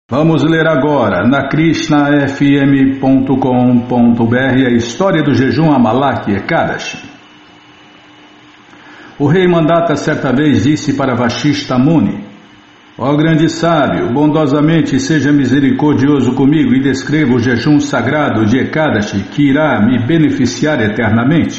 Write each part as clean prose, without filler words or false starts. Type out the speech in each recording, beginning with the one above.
Vamos ler agora na krishnafm.com.br a história do jejum Amalaki Ekadashi. O rei Mandata certa vez disse para Vashishta Muni: ó grande sábio, bondosamente seja misericordioso comigo e descreva o jejum sagrado de Ekadashi que irá me beneficiar eternamente.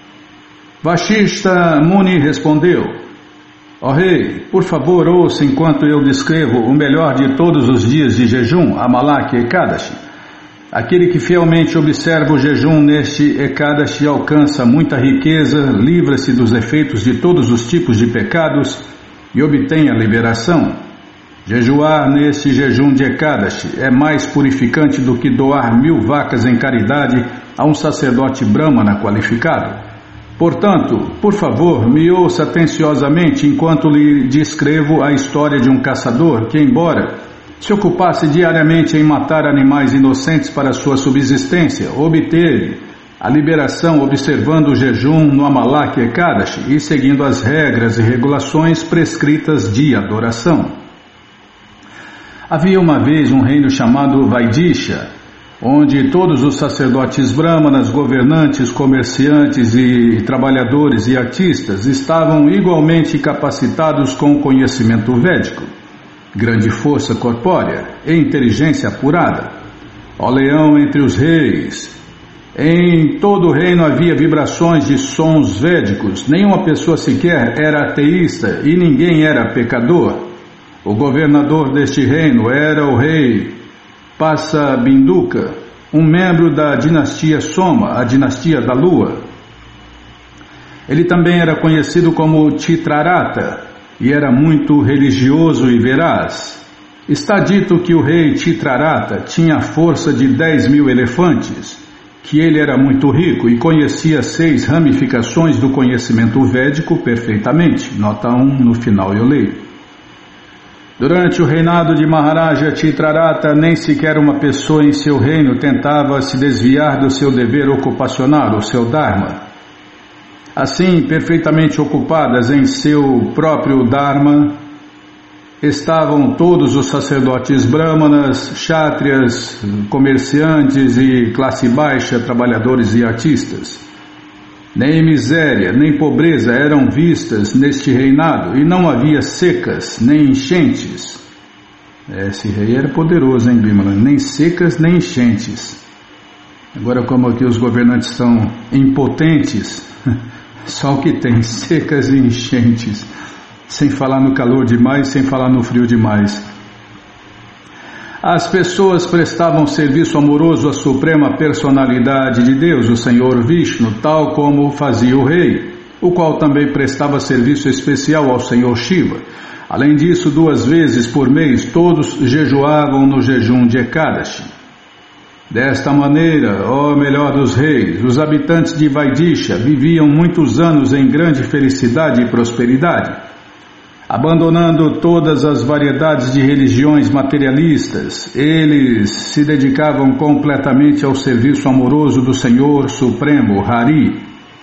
Vashishta Muni respondeu: ó rei, por favor ouça enquanto eu descrevo o melhor de todos os dias de jejum, Amalaki Ekadashi. Aquele que fielmente observa o jejum neste Ekadashi alcança muita riqueza, livra-se dos efeitos de todos os tipos de pecados e obtém a liberação. Jejuar neste jejum de Ekadashi é mais purificante do que doar 1000 vacas em caridade a um sacerdote brahmana qualificado. Portanto, por favor, me ouça atenciosamente enquanto lhe descrevo a história de um caçador que, embora se ocupasse diariamente em matar animais inocentes para sua subsistência, obteve a liberação observando o jejum no Amalaki Ekadashi e seguindo as regras e regulações prescritas de adoração. Havia uma vez um reino chamado Vaidisha, onde todos os sacerdotes brahmanas, governantes, comerciantes e trabalhadores e artistas estavam igualmente capacitados com o conhecimento védico, grande força corpórea e inteligência apurada. Ó leão entre os reis! Em todo o reino havia vibrações de sons védicos, nenhuma pessoa sequer era ateísta e ninguém era pecador. O governador deste reino era o rei Pasabinduka, um membro da dinastia Soma, a dinastia da lua. Ele também era conhecido como Chitrarata e era muito religioso e veraz. Está dito que o rei Chitrarata tinha a força de 10.000 elefantes, que ele era muito rico e conhecia 6 ramificações do conhecimento védico perfeitamente. Nota 1 no final eu leio. Durante o reinado de Maharaja Chitrarata, nem sequer uma pessoa em seu reino tentava se desviar do seu dever ocupacional, o seu Dharma. Assim, perfeitamente ocupadas em seu próprio Dharma, estavam todos os sacerdotes brahmanas, kshatriyas, comerciantes e classe baixa, trabalhadores e artistas. Nem miséria, nem pobreza eram vistas neste reinado, e não havia secas, nem enchentes. Esse rei era poderoso, hein, Bimala? Nem secas, nem enchentes. Agora, como aqui os governantes são impotentes, só o que tem, secas e enchentes. Sem falar no calor demais, sem falar no frio demais. As pessoas prestavam serviço amoroso à suprema personalidade de Deus, o Senhor Vishnu, tal como fazia o rei, o qual também prestava serviço especial ao Senhor Shiva. Além disso, 2 vezes por mês, todos jejuavam no jejum de Ekadashi. Desta maneira, ó melhor dos reis, os habitantes de Vaidisha viviam muitos anos em grande felicidade e prosperidade. Abandonando todas as variedades de religiões materialistas, eles se dedicavam completamente ao serviço amoroso do Senhor Supremo, Hari.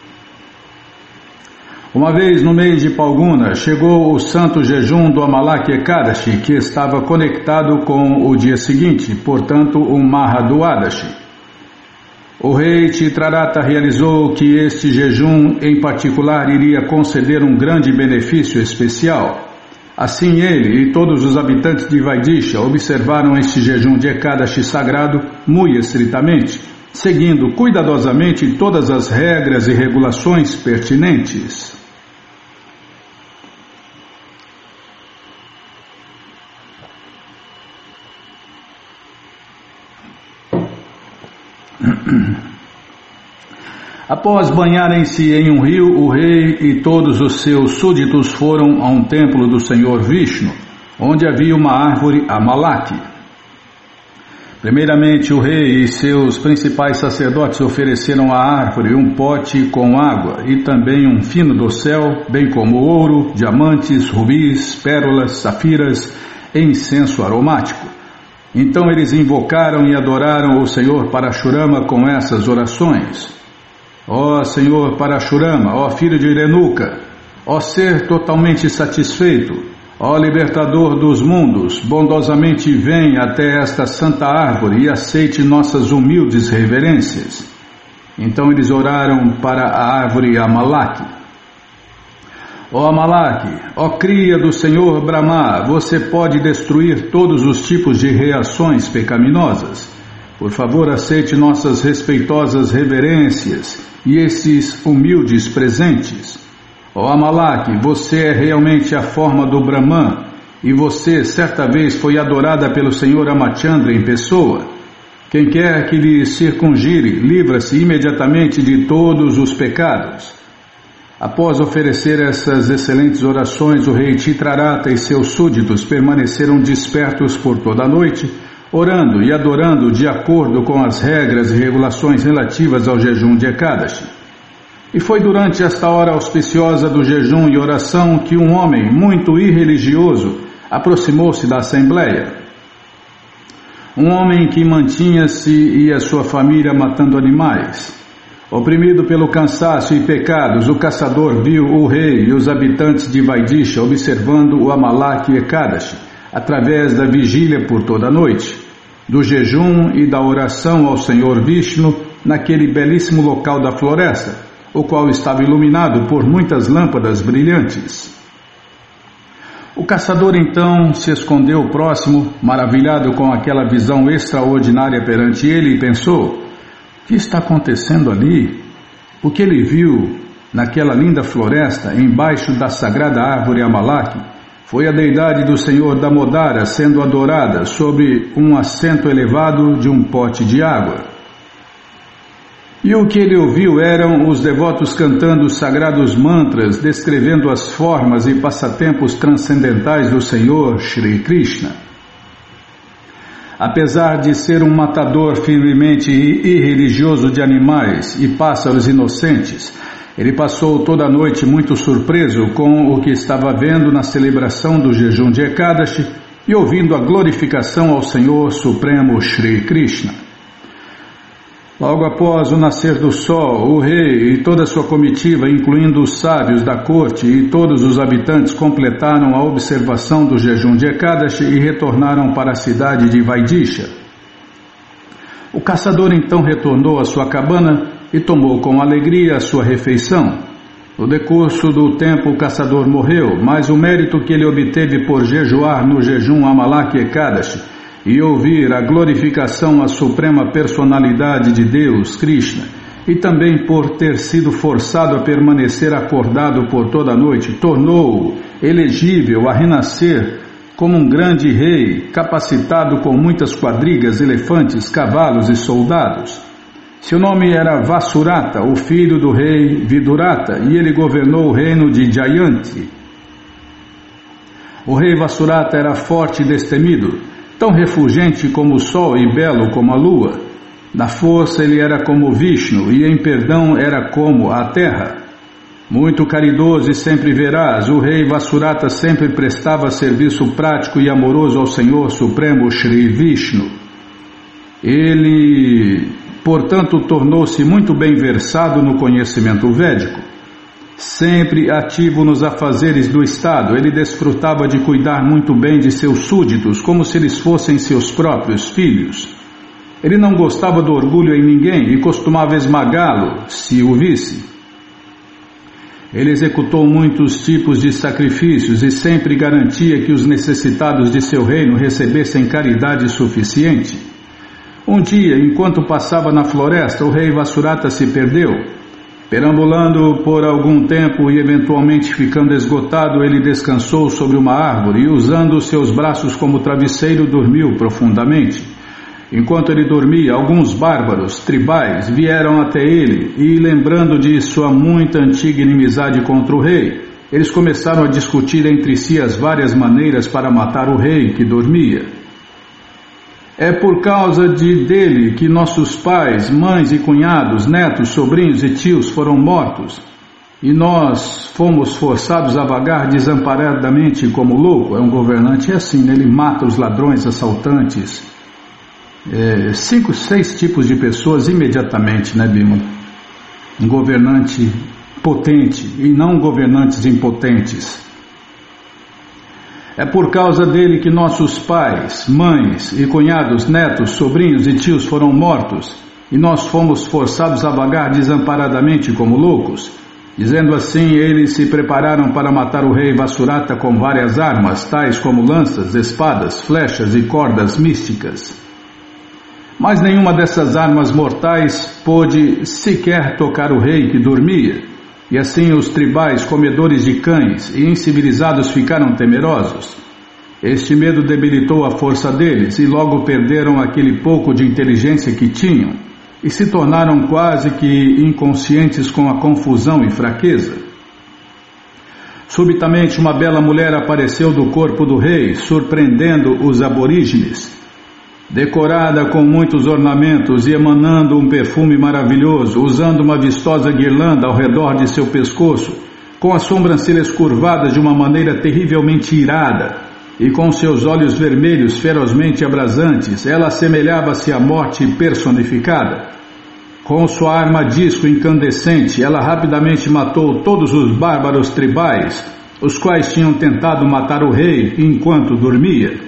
Uma vez no mês de Palguna, chegou o santo jejum do Amalaki Ekadashi, que estava conectado com o dia seguinte, portanto o Mahaduadashi. O rei Chitrarata realizou que este jejum em particular iria conceder um grande benefício especial. Assim ele e todos os habitantes de Vaidisha observaram este jejum de Ekadashi sagrado muito estritamente, seguindo cuidadosamente todas as regras e regulações pertinentes. Após banharem-se em um rio, o rei e todos os seus súditos foram a um templo do Senhor Vishnu, onde havia uma árvore Amalaki. Primeiramente, o rei e seus principais sacerdotes ofereceram à árvore um pote com água e também um fino dossel, bem como ouro, diamantes, rubis, pérolas, safiras e incenso aromático. Então eles invocaram e adoraram o Senhor Parashurama com essas orações. Ó Senhor Parashurama, ó filho de Renuka, ó ser totalmente satisfeito, Ó libertador dos mundos, bondosamente vem até esta santa árvore e aceite nossas humildes reverências. Então eles oraram para a árvore Amalak. Ó Amalak, ó cria do Senhor Brahma, você pode destruir todos os tipos de reações pecaminosas. Por favor, aceite nossas respeitosas reverências e esses humildes presentes. Ó Amalak, você é realmente a forma do Brahman, e você certa vez foi adorada pelo Senhor Ramachandra em pessoa. Quem quer que lhe circungire, livra-se imediatamente de todos os pecados. Após oferecer essas excelentes orações, o rei Chitrarata e seus súditos permaneceram despertos por toda a noite, orando e adorando de acordo com as regras e regulações relativas ao jejum de Ekadashi. E foi durante esta hora auspiciosa do jejum e oração que um homem muito irreligioso aproximou-se da assembleia. Um homem que mantinha-se e a sua família matando animais. Oprimido pelo cansaço e pecados, o caçador viu o rei e os habitantes de Vaidisha observando o Amalak Ekadashi através da vigília por toda a noite, do jejum e da oração ao Senhor Vishnu naquele belíssimo local da floresta, o qual estava iluminado por muitas lâmpadas brilhantes. O caçador então se escondeu próximo, maravilhado com aquela visão extraordinária perante ele, e pensou: o que está acontecendo ali? O que ele viu naquela linda floresta, embaixo da sagrada árvore Amalak, foi a deidade do Senhor Damodara sendo adorada sobre um assento elevado de um pote de água. E o que ele ouviu eram os devotos cantando os sagrados mantras, descrevendo as formas e passatempos transcendentais do Senhor Shri Krishna. Apesar de ser um matador firmemente irreligioso de animais e pássaros inocentes, ele passou toda a noite muito surpreso com o que estava vendo na celebração do jejum de Ekadashi e ouvindo a glorificação ao Senhor Supremo Shri Krishna. Logo após o nascer do sol, o rei e toda a sua comitiva, incluindo os sábios da corte e todos os habitantes, completaram a observação do jejum de Ekadashi e retornaram para a cidade de Vaidisha. O caçador então retornou à sua cabana e tomou com alegria a sua refeição. No decurso do tempo o caçador morreu, mas o mérito que ele obteve por jejuar no jejum Amalak Ekadashi e ouvir a glorificação à suprema personalidade de Deus, Krishna, e também por ter sido forçado a permanecer acordado por toda a noite, tornou-o elegível a renascer como um grande rei, capacitado com muitas quadrigas, elefantes, cavalos e soldados. Seu nome era Vasurata, o filho do rei Vidurata, e ele governou o reino de Jayanti. O rei Vasurata era forte e destemido, tão refulgente como o sol e belo como a lua. Na força ele era como Vishnu e em perdão era como a terra. Muito caridoso e sempre veraz, o rei Vasurata sempre prestava serviço prático e amoroso ao Senhor Supremo Shri Vishnu. Ele, portanto, tornou-se muito bem versado no conhecimento védico. Sempre ativo nos afazeres do Estado, ele desfrutava de cuidar muito bem de seus súditos, como se eles fossem seus próprios filhos. Ele não gostava do orgulho em ninguém e costumava esmagá-lo, se o visse. Ele executou muitos tipos de sacrifícios e sempre garantia que os necessitados de seu reino recebessem caridade suficiente. Um dia, enquanto passava na floresta, o rei Vasurata se perdeu. Perambulando por algum tempo e eventualmente ficando esgotado, ele descansou sobre uma árvore e, usando seus braços como travesseiro, dormiu profundamente. Enquanto ele dormia, alguns bárbaros tribais vieram até ele e, lembrando de sua muito antiga inimizade contra o rei, eles começaram a discutir entre si as várias maneiras para matar o rei que dormia. É por causa dele que nossos pais, mães e cunhados, netos, sobrinhos e tios foram mortos. E nós fomos forçados a vagar desamparadamente como louco. É um governante assim, né? Ele mata os ladrões, assaltantes. 5, 6 tipos de pessoas imediatamente, né, Bímola? Um governante potente e não governantes impotentes. É por causa dele que nossos pais, mães e cunhados, netos, sobrinhos e tios foram mortos, e nós fomos forçados a vagar desamparadamente como loucos. Dizendo assim, eles se prepararam para matar o rei Vasurata com várias armas, tais como lanças, espadas, flechas e cordas místicas. Mas nenhuma dessas armas mortais pôde sequer tocar o rei que dormia, e assim os tribais comedores de cães e incivilizados ficaram temerosos. Este medo debilitou a força deles e logo perderam aquele pouco de inteligência que tinham e se tornaram quase que inconscientes com a confusão e fraqueza. Subitamente uma bela mulher apareceu do corpo do rei, surpreendendo os aborígenes. Decorada com muitos ornamentos e emanando um perfume maravilhoso, usando uma vistosa guirlanda ao redor de seu pescoço, com as sobrancelhas curvadas de uma maneira terrivelmente irada, e com seus olhos vermelhos ferozmente abrasantes, ela assemelhava-se à morte personificada. Com sua arma disco incandescente, ela rapidamente matou todos os bárbaros tribais, os quais tinham tentado matar o rei enquanto dormia.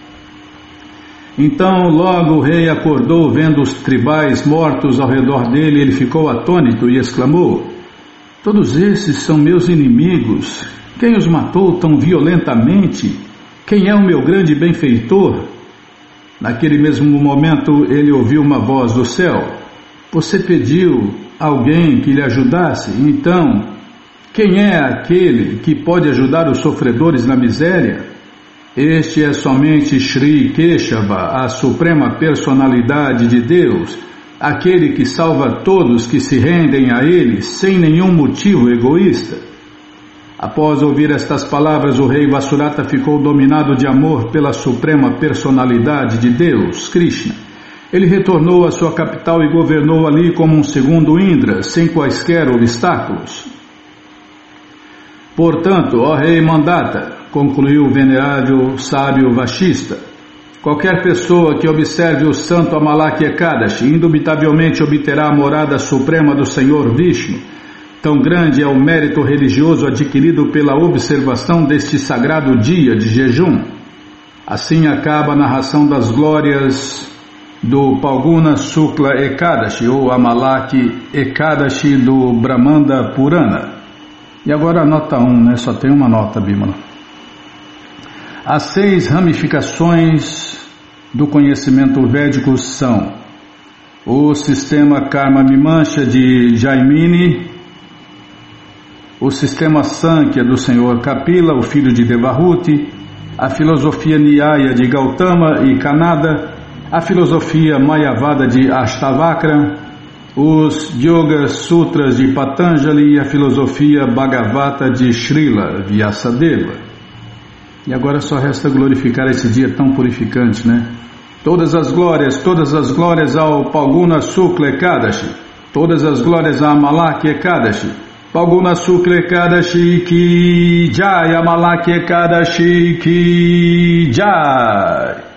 Então logo o rei acordou vendo os tribais mortos ao redor dele, ele ficou atônito e exclamou: "Todos esses são meus inimigos. Quem os matou tão violentamente? Quem é o meu grande benfeitor?" Naquele mesmo momento ele ouviu uma voz do céu: "Você pediu alguém que lhe ajudasse? Então, quem é aquele que pode ajudar os sofredores na miséria? Este é somente Shri Keshava, a suprema personalidade de Deus, aquele que salva todos que se rendem a ele sem nenhum motivo egoísta." Após ouvir estas palavras, o rei Vasurata ficou dominado de amor pela suprema personalidade de Deus, Krishna. Ele retornou à sua capital e governou ali como um segundo Indra, sem quaisquer obstáculos. "Portanto, ó rei Mandata", concluiu o venerável sábio Vashista, "qualquer pessoa que observe o santo Amalaki Ekadashi indubitavelmente obterá a morada suprema do Senhor Vishnu. Tão grande é o mérito religioso adquirido pela observação deste sagrado dia de jejum." Assim acaba a narração das glórias do Palguna Shukla Ekadashi, ou Amalaki Ekadashi do Brahmanda Purana. E agora a nota 1, né? Só tem uma nota, Bímola. As 6 ramificações do conhecimento védico são o sistema Karma Mimamsa de Jaimini, o sistema Sankhya do senhor Kapila, o filho de Devahuti, a filosofia Nyaya de Gautama e Kanada, a filosofia Mayavada de Ashtavakra, os Yoga Sutras de Patanjali e a filosofia Bhagavata de Srila Vyasadeva. E agora só resta glorificar esse dia tão purificante, né? Todas as glórias ao Palguna Shukla Ekadashi, todas as glórias a Amalaki Ekadashi, Palguna Shukla Ekadashi ki Jai, Amalaki Ekadashi ki Jai.